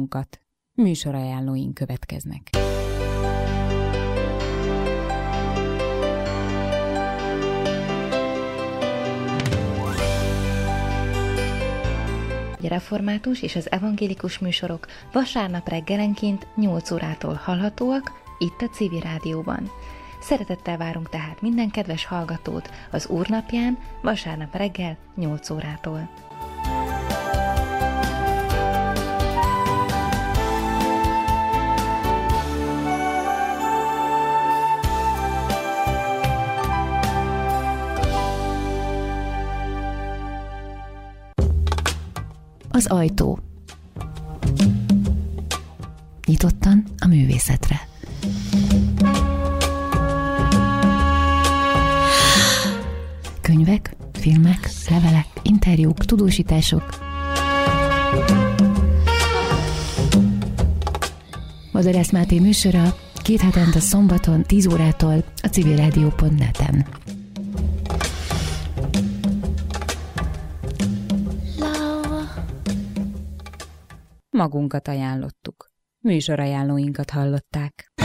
magunkat. Műsorajánlóink következnek. A református és az evangélikus műsorok vasárnap reggelenként 8 órától hallhatóak itt a Civil Rádióban. Szeretettel várunk tehát minden kedves hallgatót az Úrnapján vasárnap reggel 8 órától. Az ajtó. Nyitottan a művészetre. Könyvek, filmek, levelek, interjúk, tudósítások. Bozorász Máté műsora 2 hetente szombaton 10 órától a civilradio.net-en. Magunkat ajánlottuk. Műsorajánlóinkat hallották.